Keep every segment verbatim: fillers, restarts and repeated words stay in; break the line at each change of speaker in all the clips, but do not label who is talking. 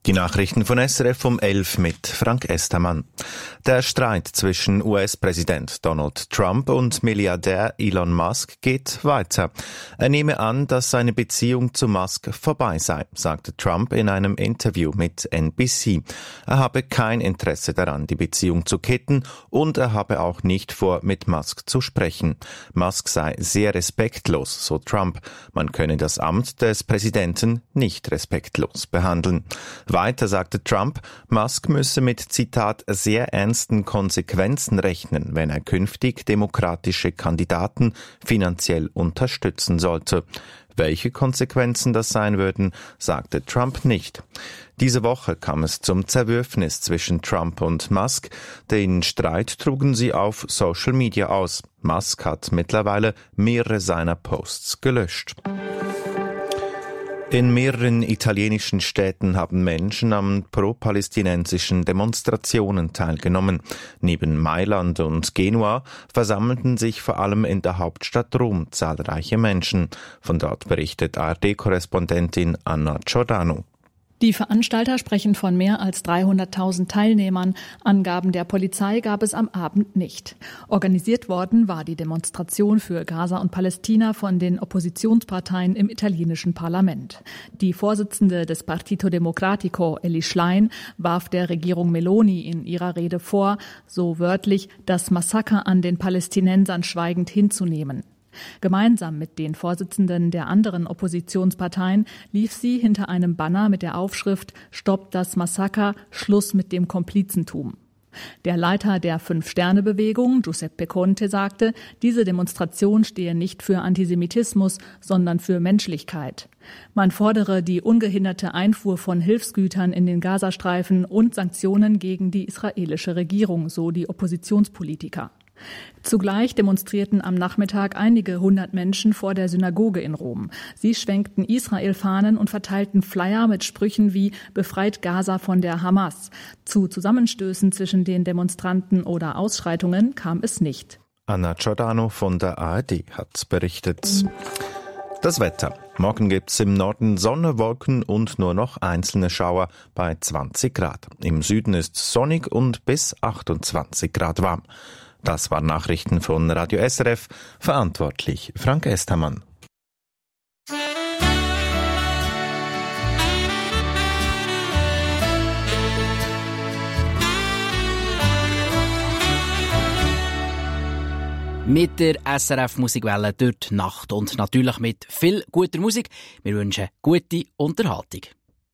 Die Nachrichten von S R F um elf mit Frank Estermann. Der Streit zwischen U S-Präsident Donald Trump und Milliardär Elon Musk geht weiter. Er nehme an, dass seine Beziehung zu Musk vorbei sei, sagte Trump in einem Interview mit N B C. Er habe kein Interesse daran, die Beziehung zu kitten, und er habe auch nicht vor, mit Musk zu sprechen. Musk sei sehr respektlos, so Trump. Man könne das Amt des Präsidenten nicht respektlos behandeln. Weiter sagte Trump, Musk müsse mit, Zitat, sehr ernsten Konsequenzen rechnen, wenn er künftig demokratische Kandidaten finanziell unterstützen sollte. Welche Konsequenzen das sein würden, sagte Trump nicht. Diese Woche kam es zum Zerwürfnis zwischen Trump und Musk. Den Streit trugen sie auf Social Media aus. Musk hat mittlerweile mehrere seiner Posts gelöscht. In mehreren italienischen Städten haben Menschen an pro-palästinensischen Demonstrationen teilgenommen. Neben Mailand und Genua versammelten sich vor allem in der Hauptstadt Rom zahlreiche Menschen. Von dort berichtet A R D-Korrespondentin Anna Giordano.
Die Veranstalter sprechen von mehr als dreihunderttausend Teilnehmern. Angaben der Polizei gab es am Abend nicht. Organisiert worden war die Demonstration für Gaza und Palästina von den Oppositionsparteien im italienischen Parlament. Die Vorsitzende des Partito Democratico, Elly Schlein, warf der Regierung Meloni in ihrer Rede vor, so wörtlich, das Massaker an den Palästinensern schweigend hinzunehmen. Gemeinsam mit den Vorsitzenden der anderen Oppositionsparteien lief sie hinter einem Banner mit der Aufschrift »Stoppt das Massaker, Schluss mit dem Komplizentum«. Der Leiter der Fünf-Sterne-Bewegung, Giuseppe Conte, sagte, diese Demonstration stehe nicht für Antisemitismus, sondern für Menschlichkeit. Man fordere die ungehinderte Einfuhr von Hilfsgütern in den Gazastreifen und Sanktionen gegen die israelische Regierung, so die Oppositionspolitiker. Zugleich demonstrierten am Nachmittag einige hundert Menschen vor der Synagoge in Rom. Sie schwenkten Israel-Fahnen und verteilten Flyer mit Sprüchen wie »Befreit Gaza von der Hamas«. Zu Zusammenstößen zwischen den Demonstranten oder Ausschreitungen kam es nicht.
Anna Giordano von der A R D hat berichtet. Das Wetter. Morgen gibt's im Norden Sonne, Wolken und nur noch einzelne Schauer bei zwanzig Grad. Im Süden ist sonnig und bis achtundzwanzig Grad warm. Das waren Nachrichten von Radio S R F, verantwortlich Frank Estermann.
Mit der S R F-Musikwelle durch die Nacht und natürlich mit viel guter Musik. Wir wünschen gute Unterhaltung.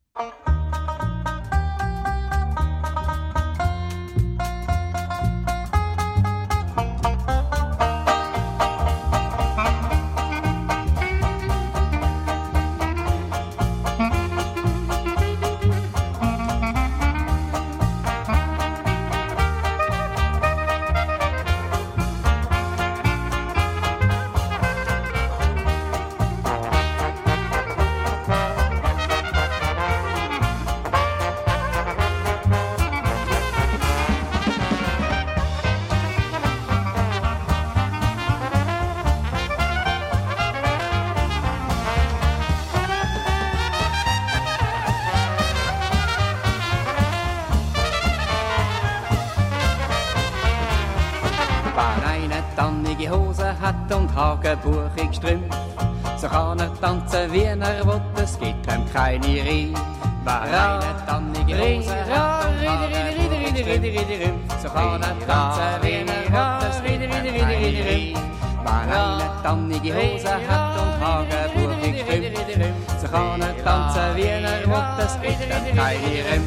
Und hagenbuchig Strümpf, so kann er tanzen, wie er will, es gibt ihm keine Reih. Wer eine tannige Hose hat und hagenbuchig Strümpf, so kann er tanzen, wie er will, es gibt ihm keine Reih. Wer eine tannige Hose hat und hagenbuchig Strümpf, so kann er tanzen, wie er will, es gibt ihm keine Reih.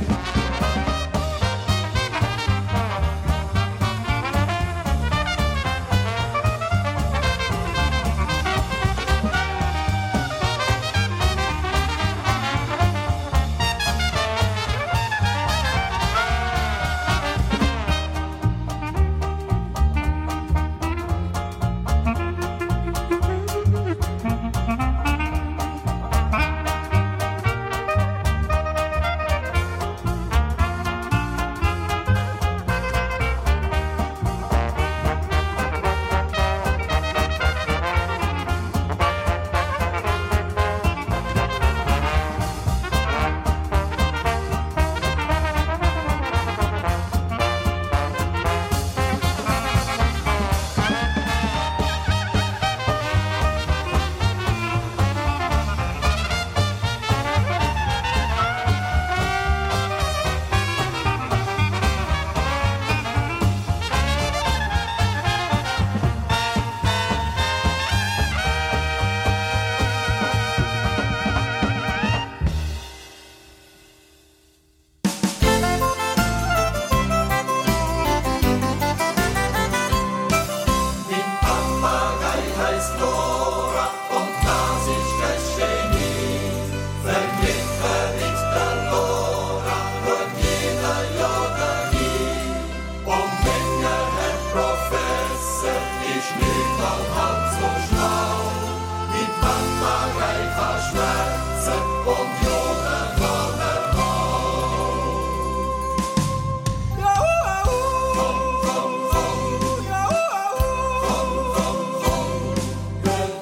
heißt Lora und das ist das Genie. Verglichen mit der Lora schaut jeder ja dahin. Und wenn ihr Herr Professor ist nicht mal halb so schlau, mit Paparei verschwärzen und Joden kann er auch. Komm, komm, komm, komm, komm, komm,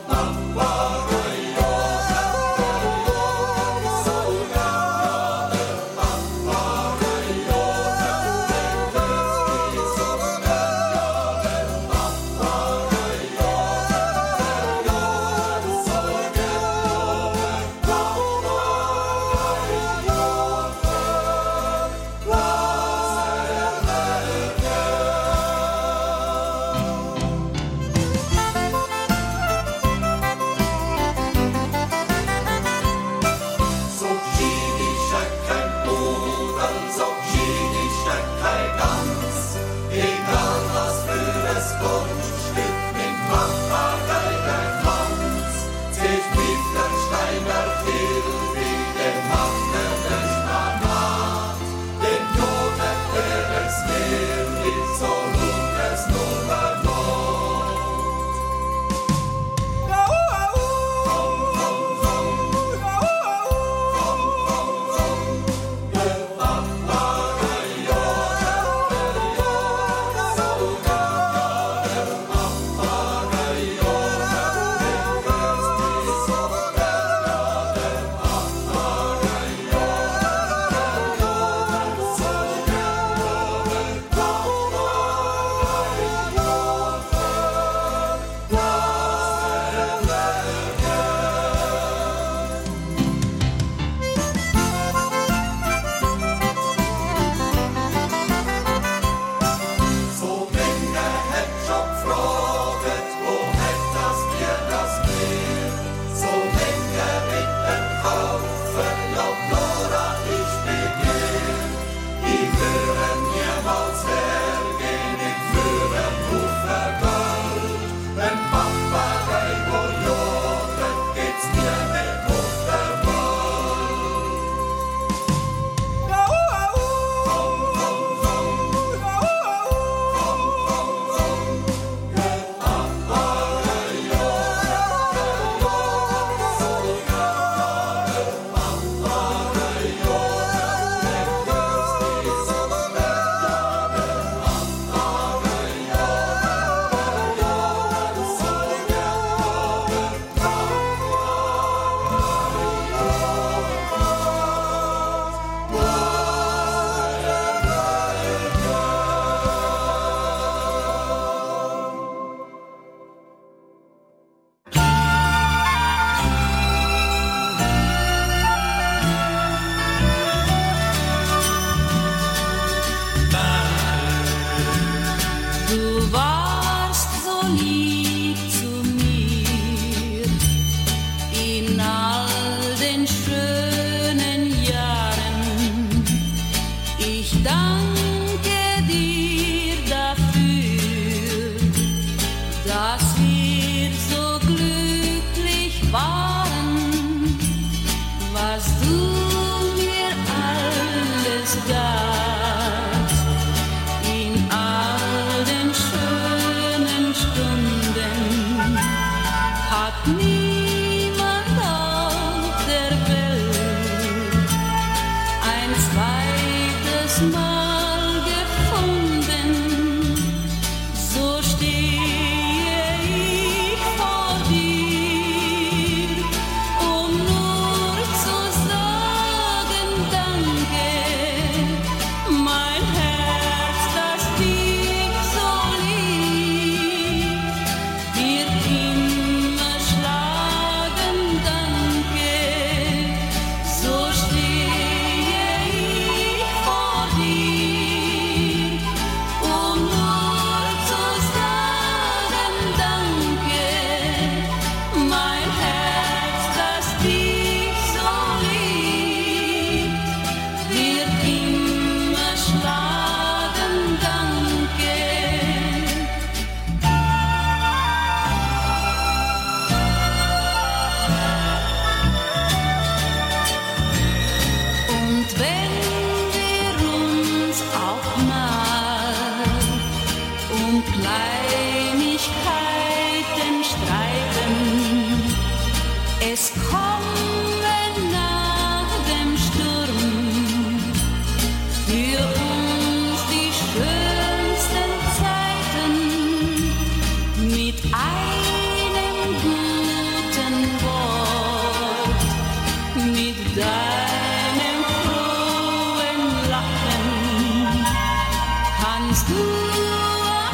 Es kommen nach dem Sturm für uns die schönsten Zeiten mit einem guten Wort, mit deinem frohen Lachen kannst du am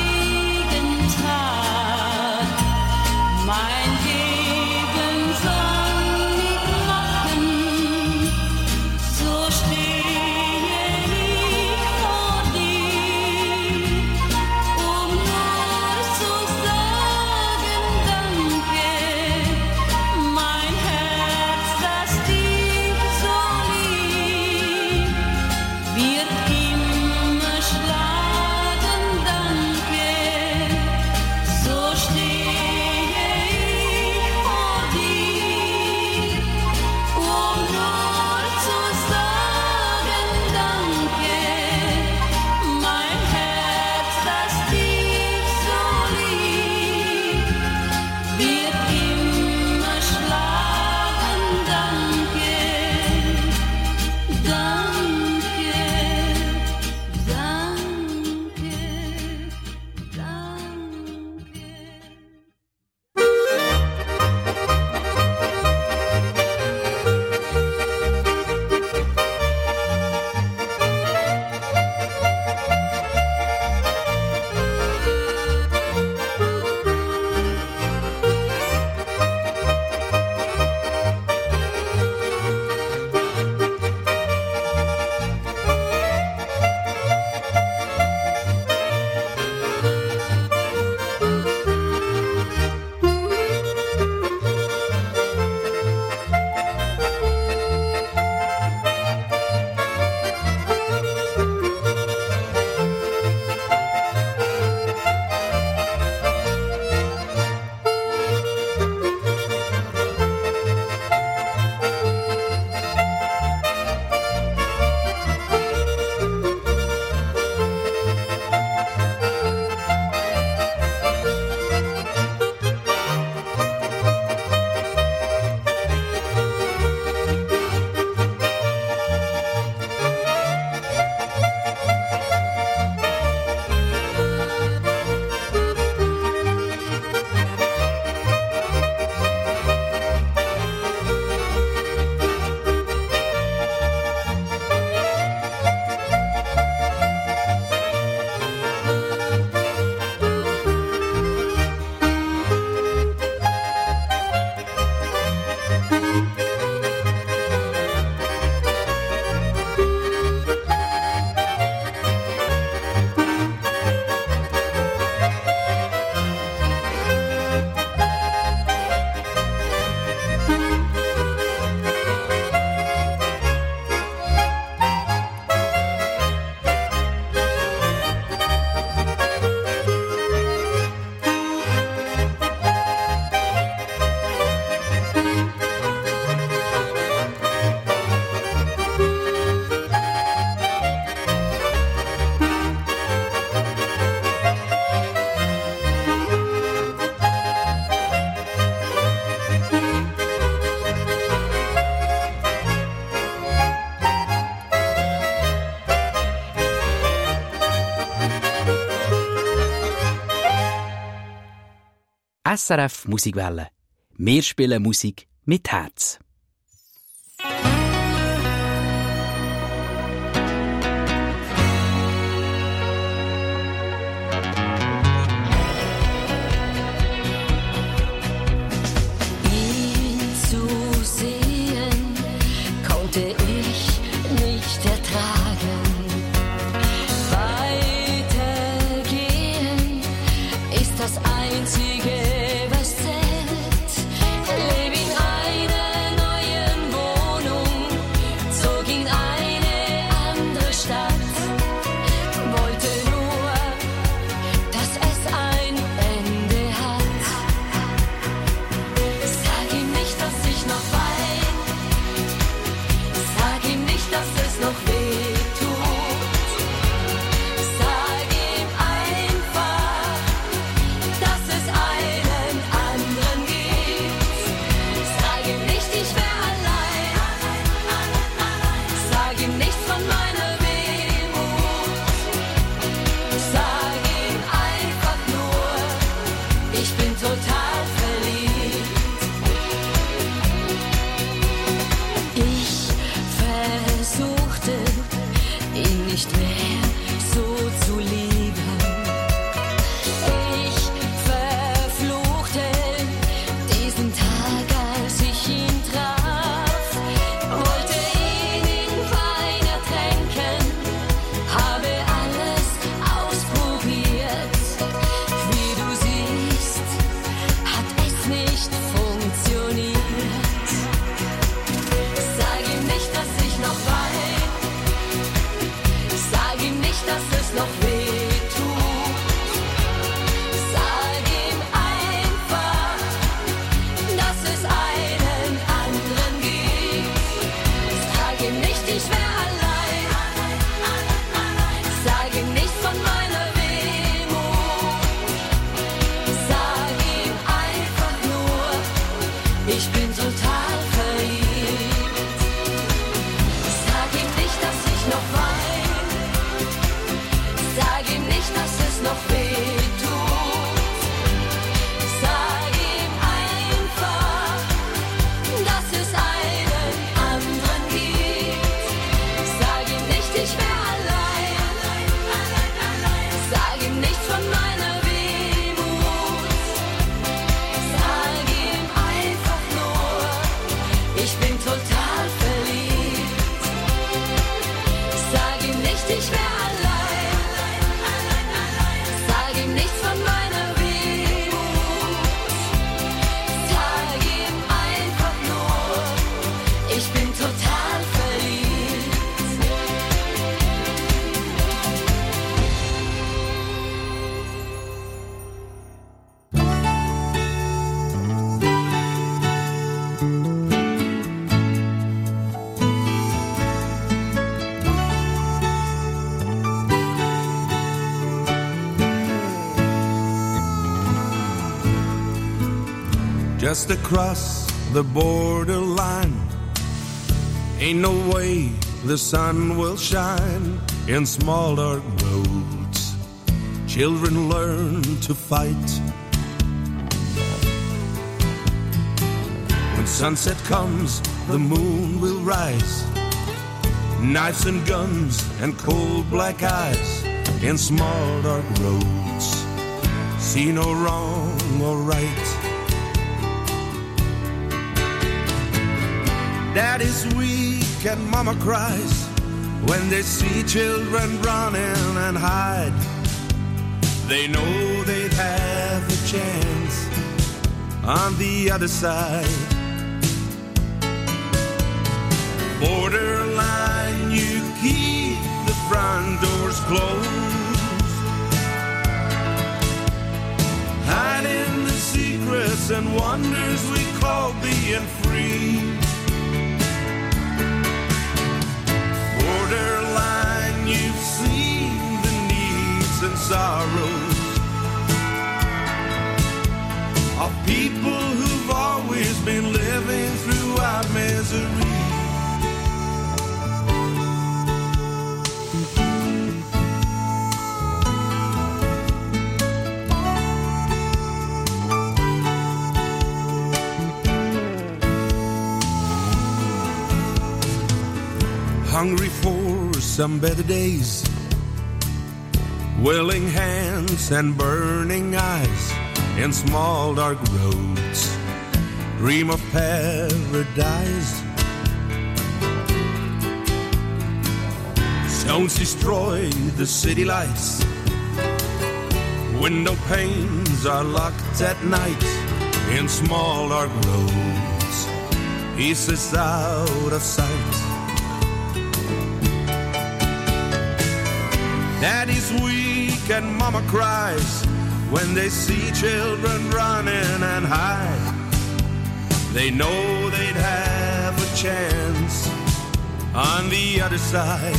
Regentag mein Leben sonnig machen. So stehe ich vor dir, um nur zu sagen Danke. Mein Herz, das dich so liebt, wird immer schlagen Danke. So stehe ich vor dir, um nur zu sagen Danke. Mein Herz, das dich so liebt, wird immer schlagen Danke. Danke,
S R F Musikwelle. Wir spielen Musik mit Herz.
Ihn zu sehen konnte ich nicht ertragen. Weitergehen ist das Einzige, was zählt. Leb in einer ich bin total verliebt. Sag ihm nicht, dass ich noch wein, sag ihm nicht, dass es noch weh tut. Sag ihm einfach, dass es einen anderen gibt. Sag ihm nicht, ich wär allein, sag ihm nichts von meiner Wehmut. Sag ihm einfach nur, ich bin total verliebt. Sag ihm nicht, ich wär allein, sag ihm nichts von meiner Wehmut. Sag ihm einfach nur, ich bin total verliebt.
Just across the borderline, ain't no way the sun will shine in small dark roads. Children learn to fight. When sunset comes, the moon will rise. Knives and guns and cold black eyes in small dark roads. See no wrong or right. Daddy's weak and mama cries when they see children running and hide. They know they'd have a chance on the other side. Borderline, you keep the front doors closed, hiding the secrets and wonders we call being free. Borderline, you've seen the needs and sorrows of people who've always been living throughout misery. Hungry for some better days, willing hands and burning eyes in small dark roads, dream of paradise. Stones destroy the city lights, window panes are locked at night in small dark roads, pieces out of sight. Daddy's weak and mama cries when they see children running and hide. They know they'd have a chance on the other side.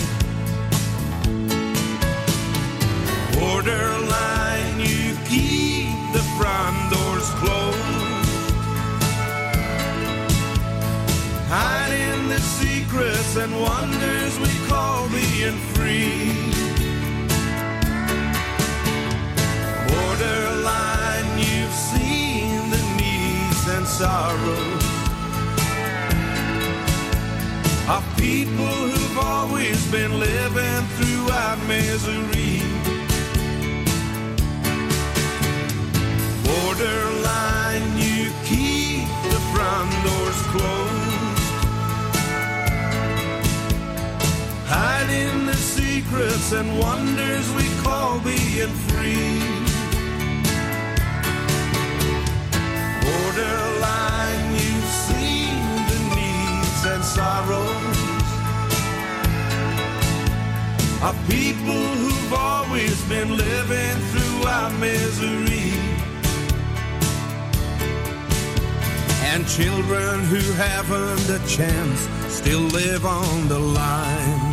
Borderline, you keep the front doors closed, hiding the secrets and wonders we call being free. Borderline, you've seen the needs and sorrows of people who've always been living throughout misery. Borderline, you keep the front doors closed, hiding the secrets and wonders we call being free. Borderline, you've seen the needs and sorrows of people who've always been living throughout misery. And children who haven't a chance still live on the line.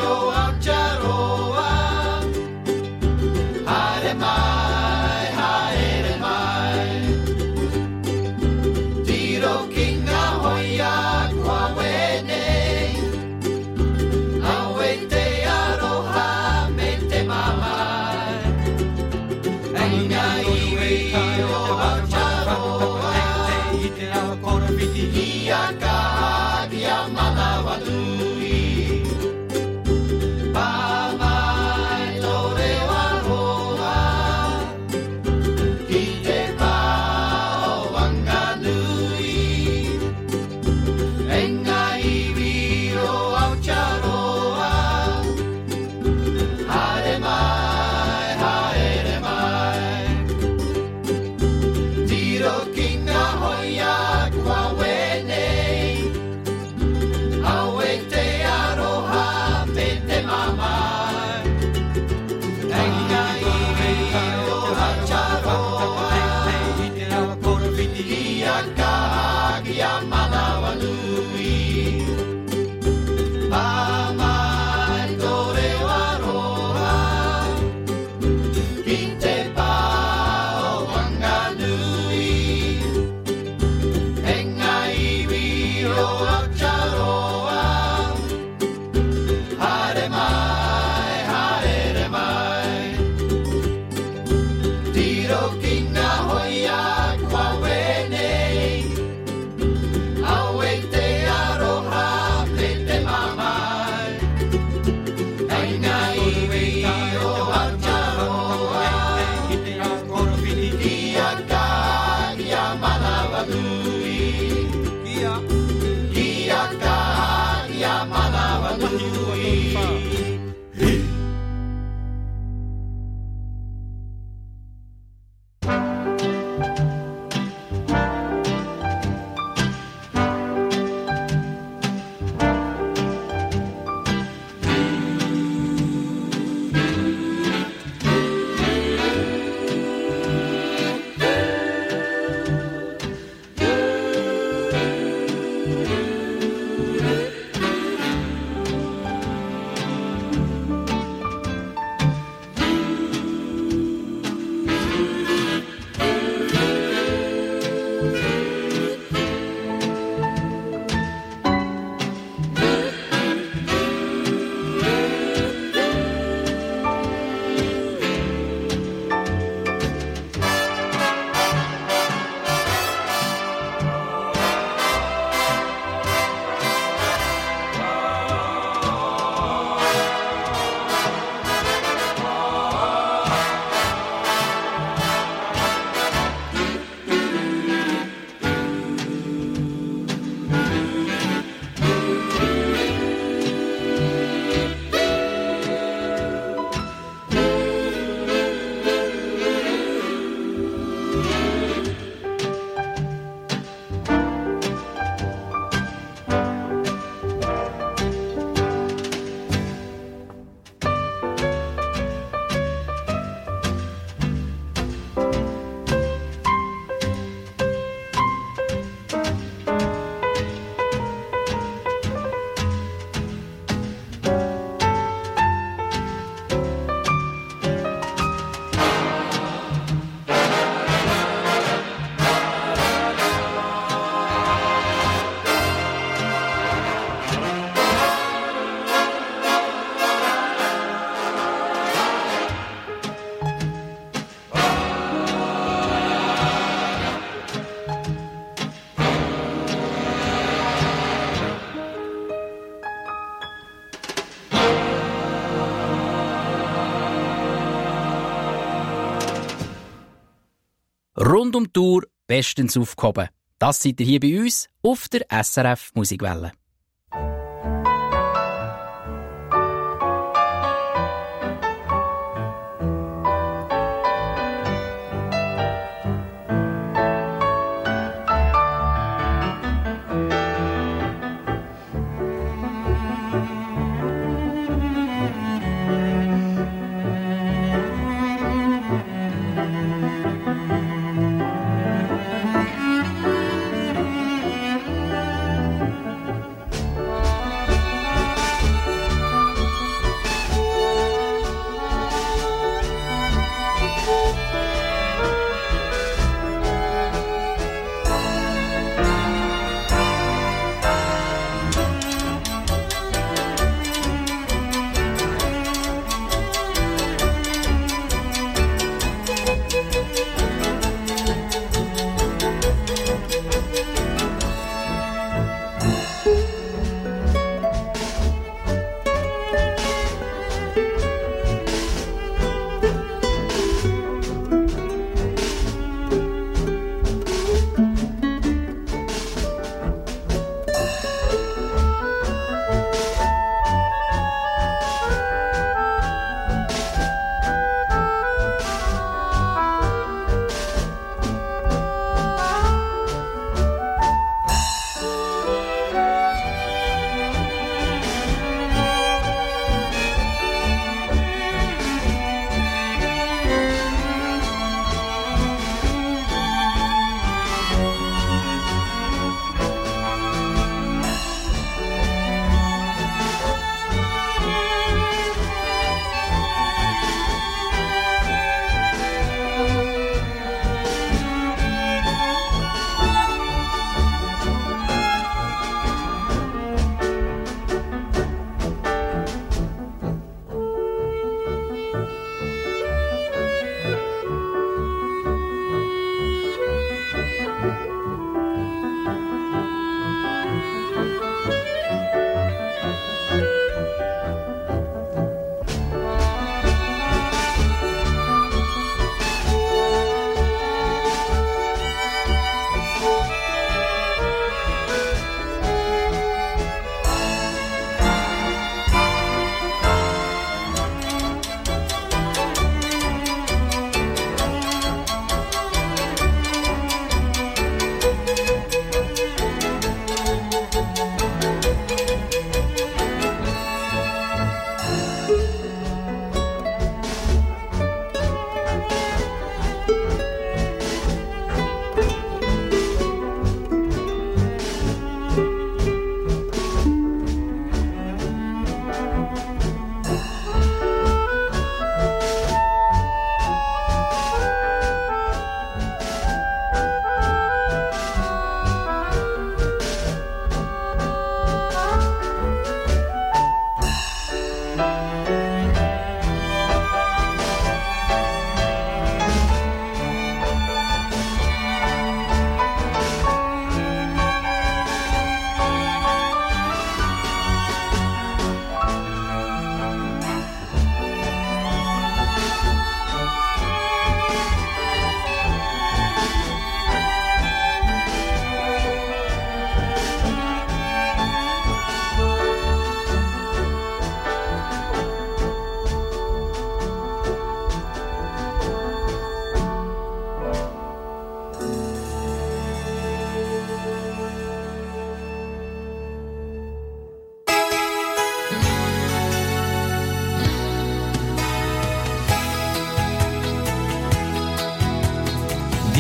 Rund um die Tour bestens aufgehoben. Das seid ihr hier bei uns auf der S R F Musikwelle.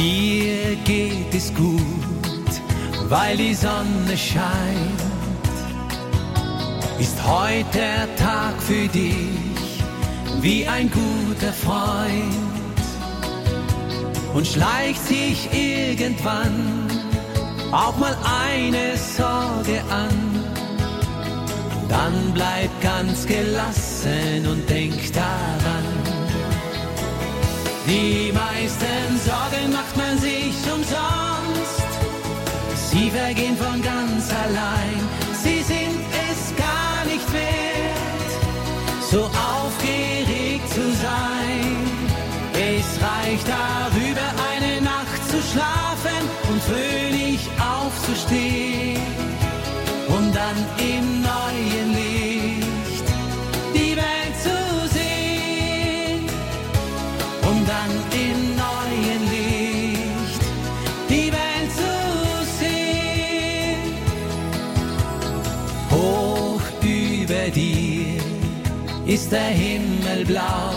Dir geht es gut, weil die Sonne scheint. Ist heute der Tag für dich wie ein guter Freund und schleicht sich irgendwann auch mal eine Sorge an. Dann bleib ganz gelassen und denk daran. Die meisten Sorgen macht man sich umsonst. Sie vergehen von ganz allein. Sie sind es gar nicht wert, so aufgeregt zu sein. Es reicht darüber, eine Nacht zu schlafen und fröhlich aufzustehen. Und dann im neuen Licht die Welt zu sehen. Und dann im neuen Licht die Welt zu sehen. Hoch über dir ist der Himmel blau.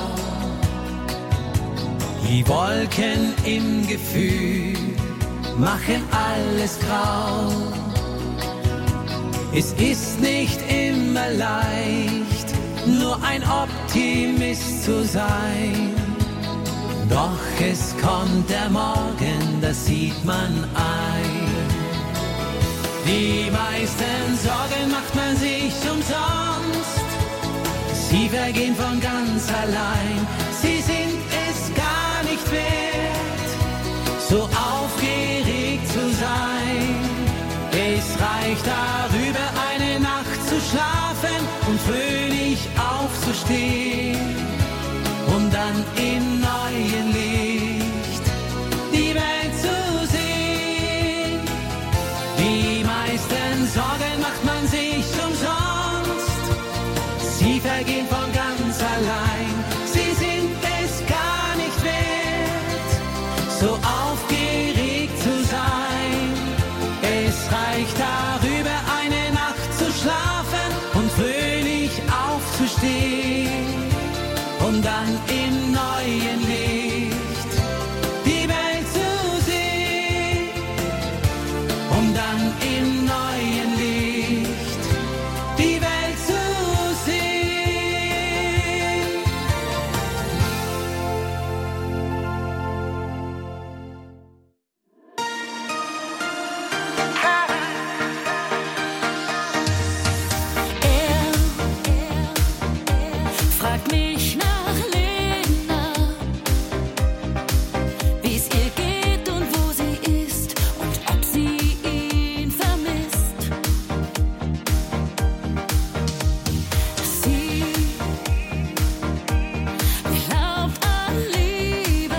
Die Wolken im Gefühl machen alles grau. Es ist nicht immer leicht, nur ein Optimist zu sein. Doch es kommt der Morgen, das sieht man ein. Die meisten Sorgen macht man sich umsonst. Sie vergehen von ganz allein. Sie sind es gar nicht wert, so aufgeregt zu sein. Es reicht darüber, eine Nacht zu schlafen und fröhlich aufzustehen. Und dann im neuen Licht die Welt zu sehen. Die meisten Sorgen macht man sich umsonst. Sie vergehen von ganz allein. Sie sind es gar nicht wert, so aufgeregt zu sein. Es reicht darüber, eine Nacht zu schlafen und fröhlich aufzustehen. Und dann im neuen Licht die Welt zu sehen. Und dann im neuen Licht die Welt zu sehen.
Er fragt mich nach Lena, wie es ihr geht und wo sie ist und ob sie ihn vermisst. Sie glaubt an Liebe,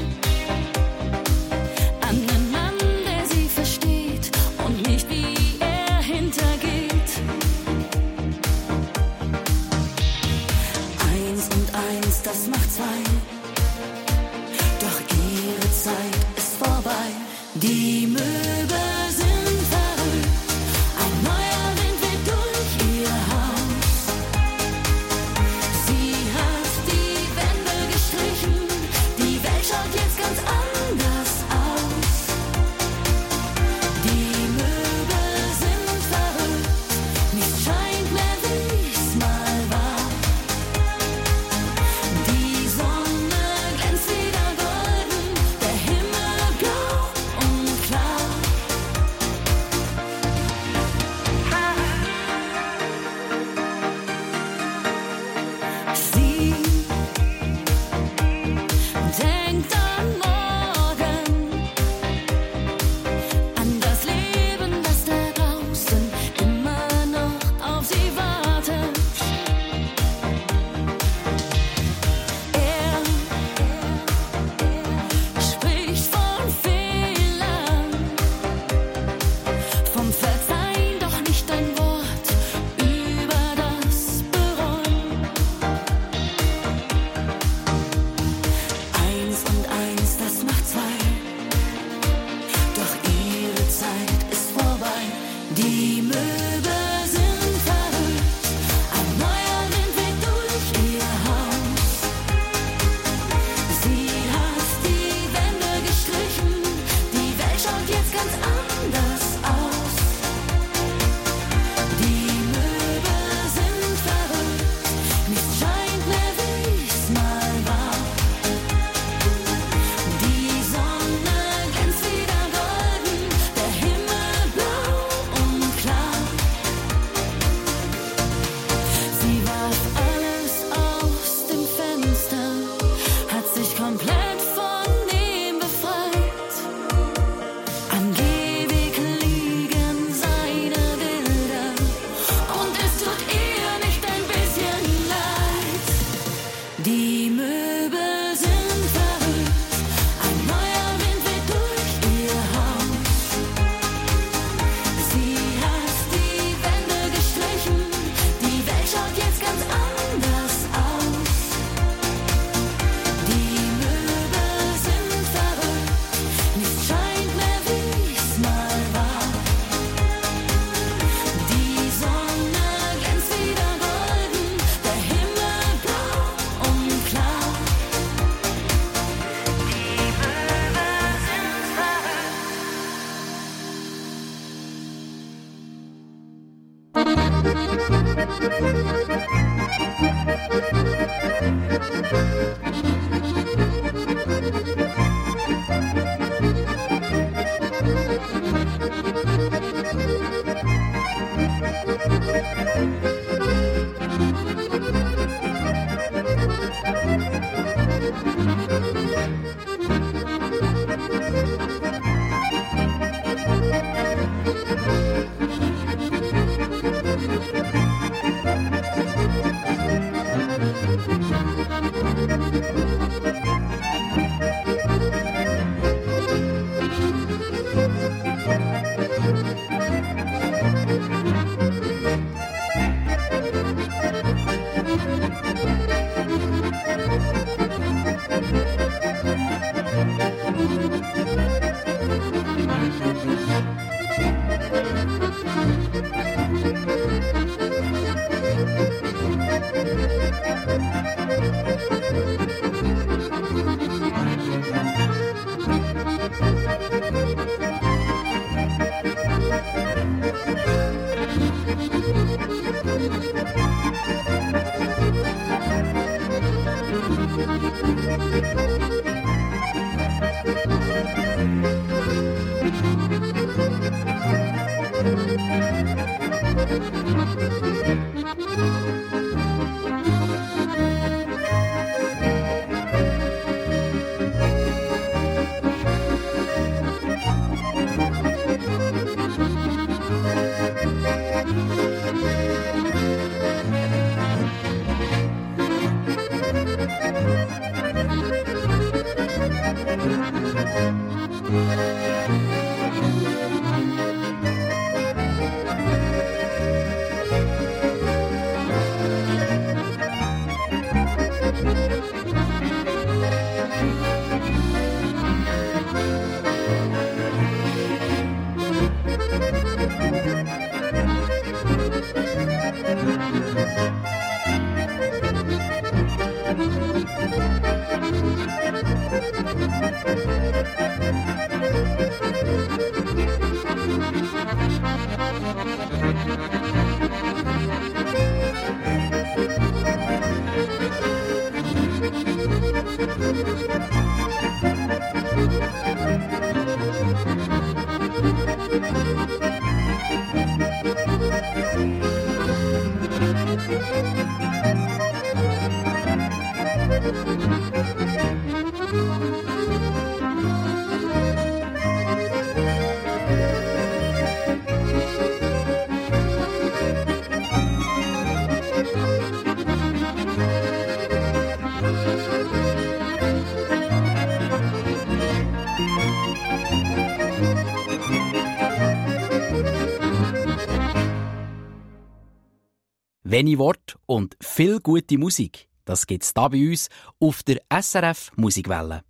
an einen Mann, der sie versteht und nicht wie er hintergeht. Eins und eins, das macht zwei. Doch ihre Zeit ist vorbei. Die Möbel sind verrückt. Ein neuer Wind weht durch ihr Haus. Sie hat die Wände gestrichen. Die Welt schaut jetzt ganz anders aus. Die Möbel sind verrückt. Nichts scheint mehr, wie's mal war. Die Sonne
Wenig Wort und viel gute Musik. Das gibt's da bei uns auf der S R F Musikwelle.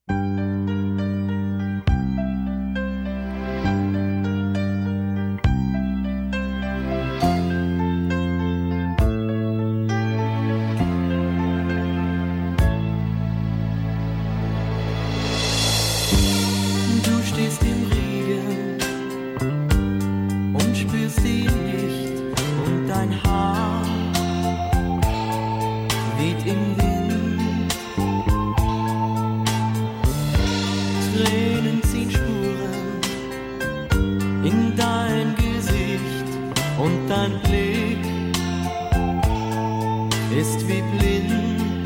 Du stehst im Regen und spürst ihn nicht und dein Haar weht im Wind. Tränen ziehen Spuren in dein Gesicht und dein Blick ist wie blind.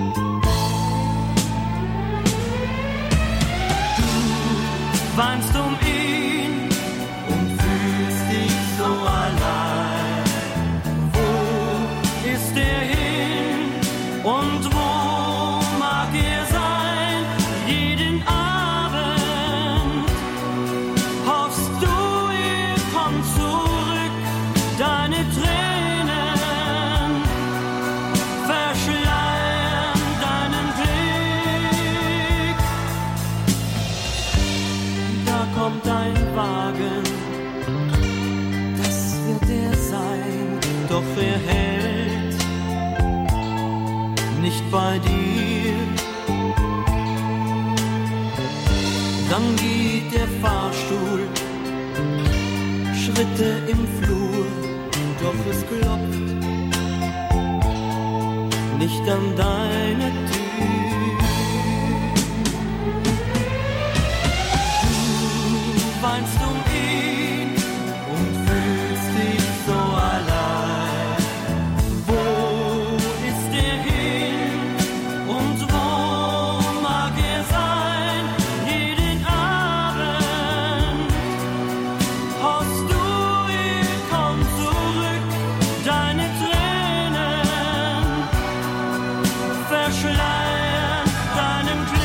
Du weinst um ihn und fühlst dich so allein. Wo ist er hin und wo mag er sein? Jeden Abend hoffst du, er kommt zurück. Deine Tränen verschleiern deinen Blick. Da kommt ein Wagen, das wird er sein, doch er hält nicht bei dir. Dann geht der Fahrstuhl Schritte im Flur, doch es klopft nicht an deine Tür. Du weinst um ihn und fühlst dich so allein. Wo ist er hin und wo mag er sein? Jeden Abend hoffst du, er kommt zurück. Deine Tränen verschleiern deinen Blick.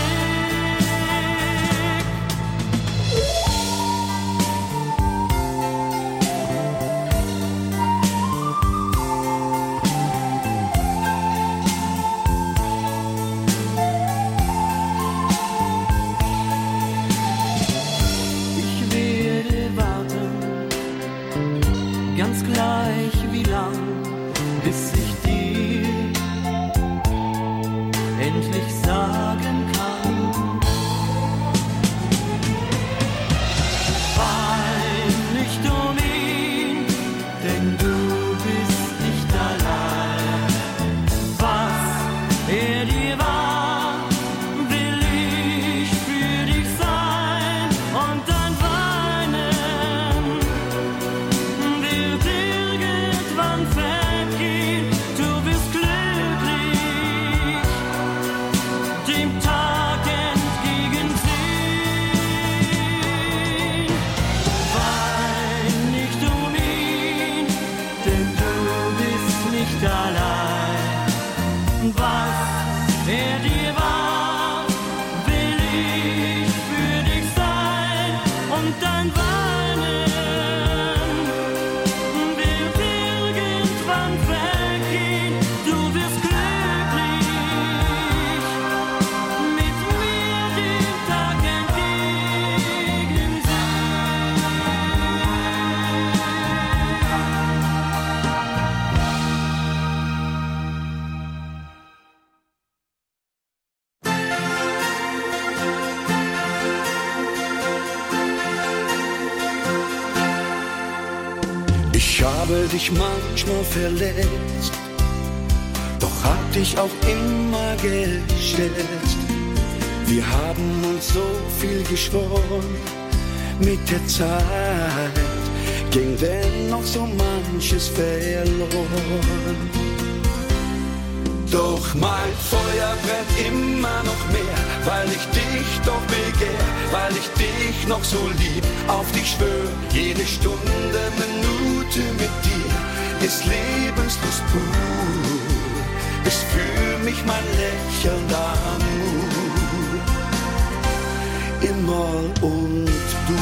Ich werde warten, ganz gleich wie lang, bis ich dir endlich sagen kann. Wein nicht um ihn, denn du bist nicht allein. Was er dir war, will ich für dich sein. Und dein Weinen wird irgendwann vergehen. Du bist glücklich, dem Tag entgegensehen. Wein nicht um ihn, denn du bist nicht allein. Was er dir war, will ich für dich sein. Und dein Weinen wird irgendwann vergehen. Du wirst glücklich, mit mir den Tag entgegensehen.
habe dich manchmal verletzt, doch hab dich auch immer geschätzt. Wir haben uns so viel geschworen, mit der Zeit ging dennoch so manches verloren. Doch mein Feuer brennt immer noch mehr, weil ich dich doch begehr, weil ich dich noch so lieb, auf dich schwör, jede Stunde, Minute mit dir ist Lebenslust pur, ist für mich mein Lächeln Amor, immer und du.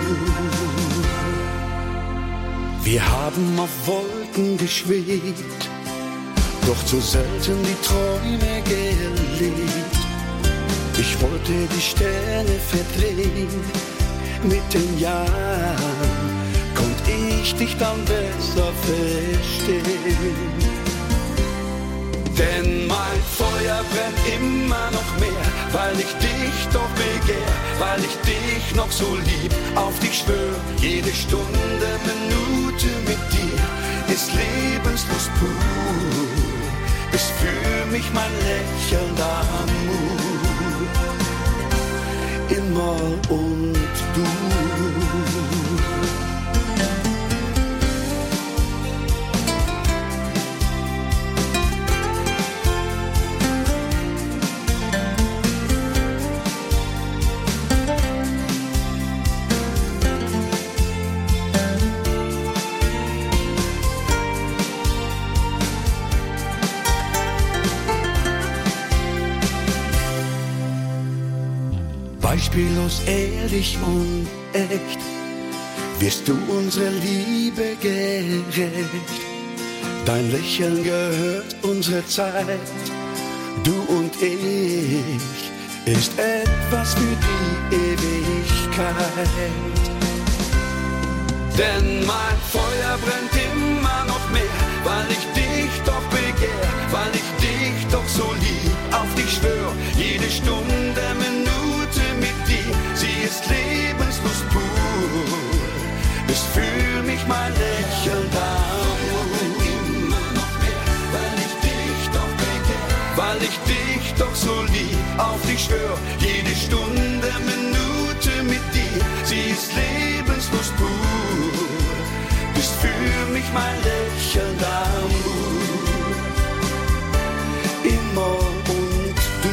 Wir haben auf Wolken geschwebt, doch zu selten die Träume gelebt. Ich wollte die Sterne verdrehen, mit den Jahren konnte ich dich dann besser verstehen. Denn mein Feuer brennt immer noch mehr, weil ich dich doch begehr, weil ich dich noch so lieb, auf dich schwör, jede Stunde, Minute mit dir ist Lebenslust pur, ist für mich mein Lächeln Amor, immer und du. Beispiellos ehrlich und echt, wirst du unserer Liebe gerecht. Dein Lächeln gehört unserer Zeit, du und ich, ist etwas für die Ewigkeit. Denn mein Feuer brennt immer noch mehr, weil ich dich doch begehr, weil ich dich doch so lieb, auf dich schwör, jede Stunde, Minute mit dir, sie ist Lebenslust pur, ist für mich mein Lächeln Amor, immer noch mehr, weil ich dich doch begehr, weil ich dich doch so lieb, auf dich schwör, jede Stunde, Minute mit dir, sie ist Lebenslust pur, ist für mich mein Lächeln Amor, immer und du.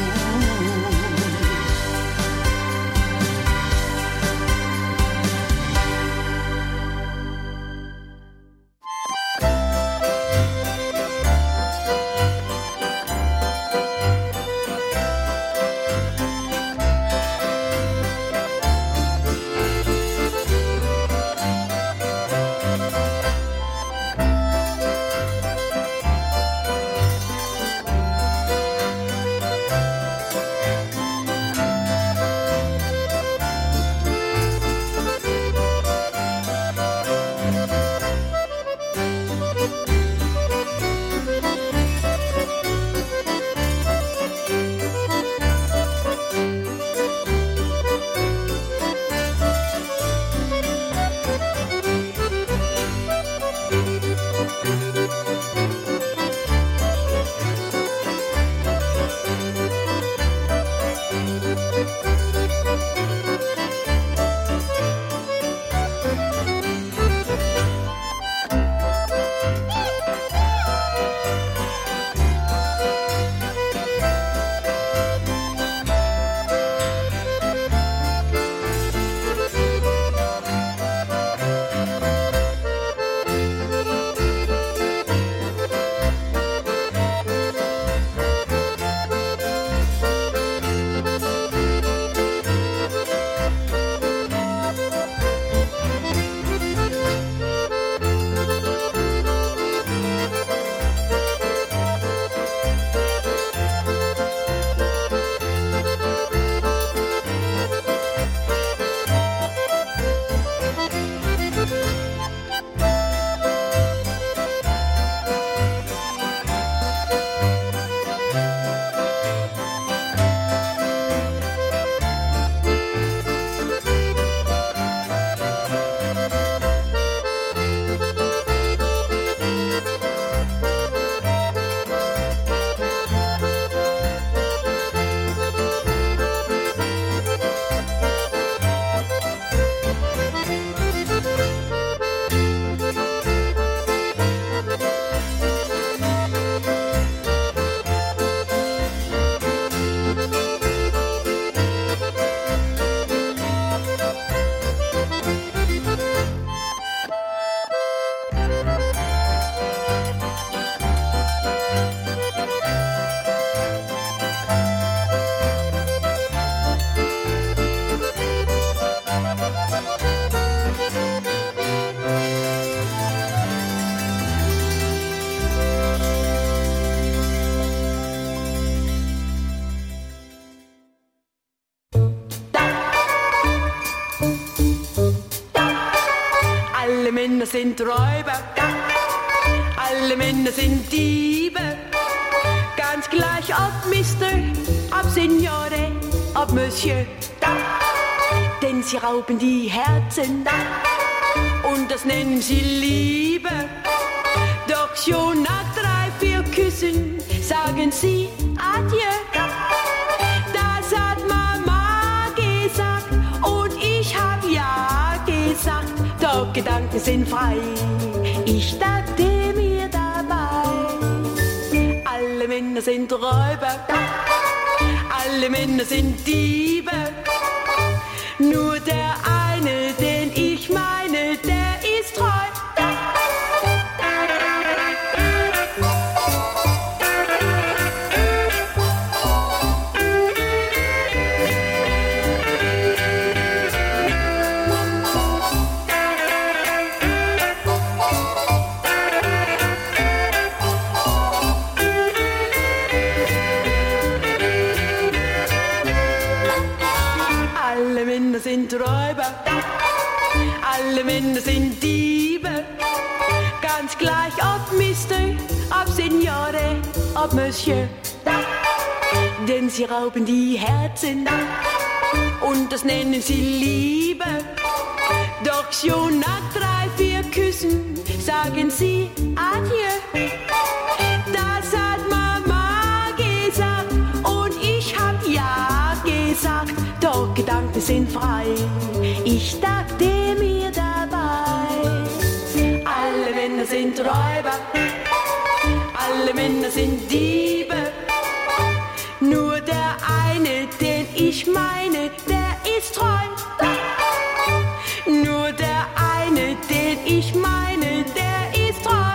sind Räuber, alle Männer sind Diebe. Ganz gleich ob Mister, ob Signore, ob Monsieur. Denn sie rauben die Herzen und das nennen sie Liebe. Doch schon nach drei, vier Küssen sagen sie Adieu. Das hat Mama gesagt und ich hab ja gesagt. Doch Gedanken sind frei, ich dachte mir dabei. Alle Männer sind Räuber, alle Männer sind Diebe. Nur der eine, den ich meine, der ist treu. Sind Räuber, alle Männer sind Diebe. Ganz gleich ob Mister, ob Signore, ob Monsieur. Denn sie rauben die Herzen und das nennen sie Liebe. Doch schon nach drei, vier Küssen sagen sie Adieu. Das hat Mama gesagt und ich hab ja gesagt. Doch Gedanken sind frei, ich dachte mir dabei. Alle Männer sind Räuber, alle Männer sind Diebe. Nur der eine, den ich meine, der ist treu. Nur der eine, den ich meine, der ist treu.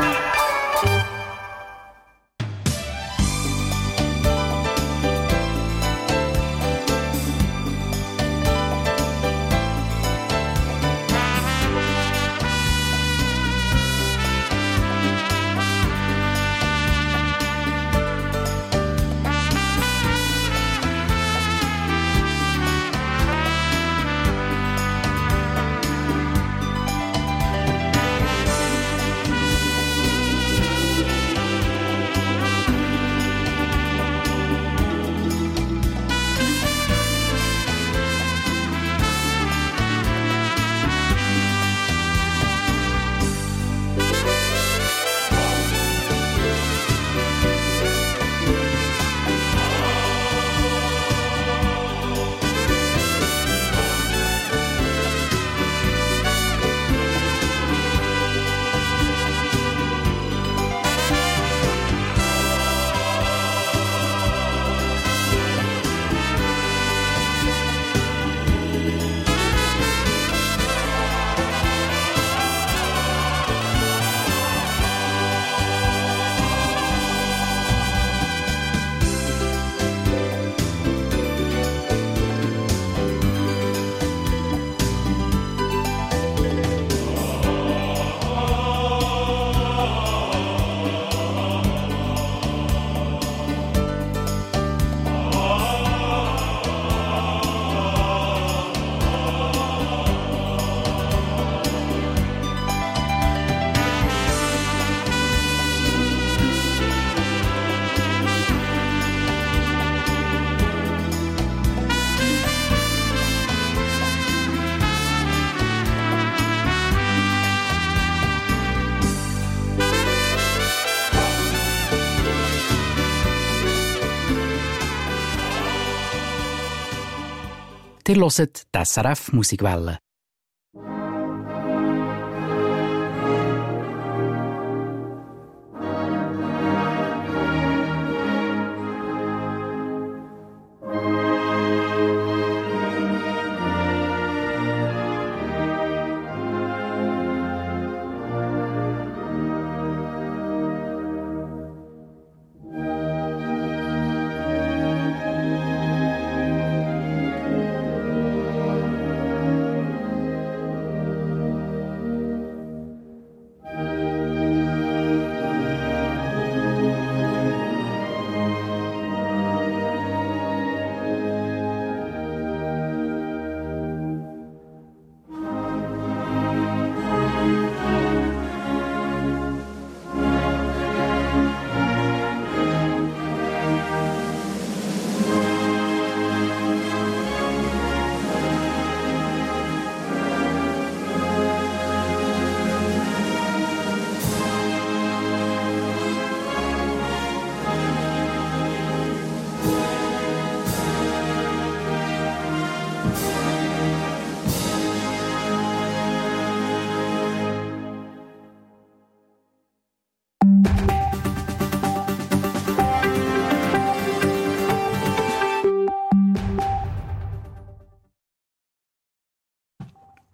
Ihr hört die S R F Musikwelle.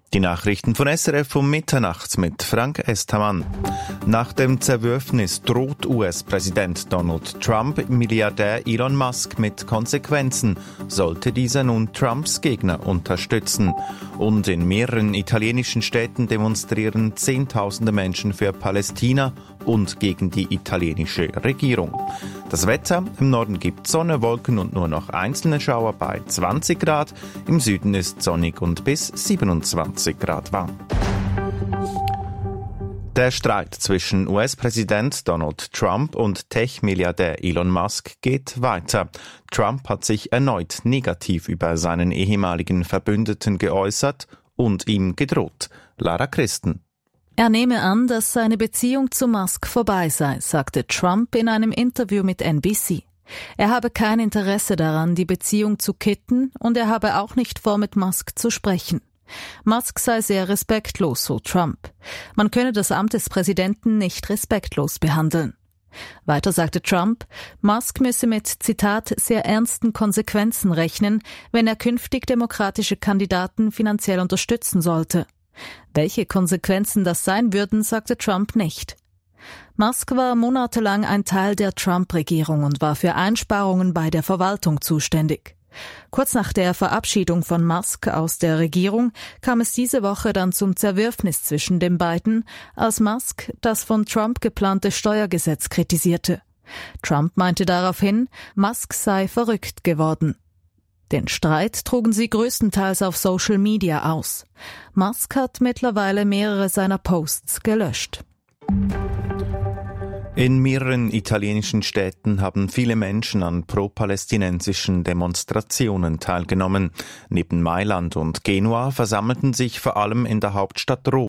Die Nachrichten von S R F um Mitternacht mit Frank Estermann. Nach dem Zerwürfnis droht U S-Präsident Donald Trump Milliardär Elon Musk mit Konsequenzen, sollte dieser nun Trumps Gegner unterstützen. Und in mehreren italienischen Städten demonstrieren Zehntausende Menschen für Palästina und gegen die italienische Regierung. Das Wetter: im Norden gibt Sonne, Wolken und nur noch einzelne Schauer bei zwanzig Grad. Im Süden ist sonnig und bis siebenundzwanzig Grad warm. Der Streit zwischen U S-Präsident Donald Trump und Tech-Milliardär Elon Musk geht weiter. Trump hat sich erneut negativ über seinen ehemaligen Verbündeten geäußert und ihm gedroht. Lara Christen.
Er nehme an, dass seine Beziehung zu Musk vorbei sei, sagte Trump in einem Interview mit N B C. Er habe kein Interesse daran, die Beziehung zu kitten, und er habe auch nicht vor, mit Musk zu sprechen. Musk sei sehr respektlos, so Trump. Man könne das Amt des Präsidenten nicht respektlos behandeln. Weiter sagte Trump, Musk müsse mit, Zitat, sehr ernsten Konsequenzen rechnen, wenn er künftig demokratische Kandidaten finanziell unterstützen sollte. Welche Konsequenzen das sein würden, sagte Trump nicht. Musk war monatelang ein Teil der Trump-Regierung und war für Einsparungen bei der Verwaltung zuständig. Kurz nach der Verabschiedung von Musk aus der Regierung kam es diese Woche dann zum Zerwürfnis zwischen den beiden, als Musk das von Trump geplante Steuergesetz kritisierte. Trump meinte daraufhin, Musk sei verrückt geworden. Den Streit trugen sie größtenteils auf Social Media aus. Musk hat mittlerweile mehrere seiner Posts gelöscht.
In mehreren italienischen Städten haben viele Menschen an pro-palästinensischen Demonstrationen teilgenommen. Neben Mailand und Genua versammelten sich vor allem in der Hauptstadt Rom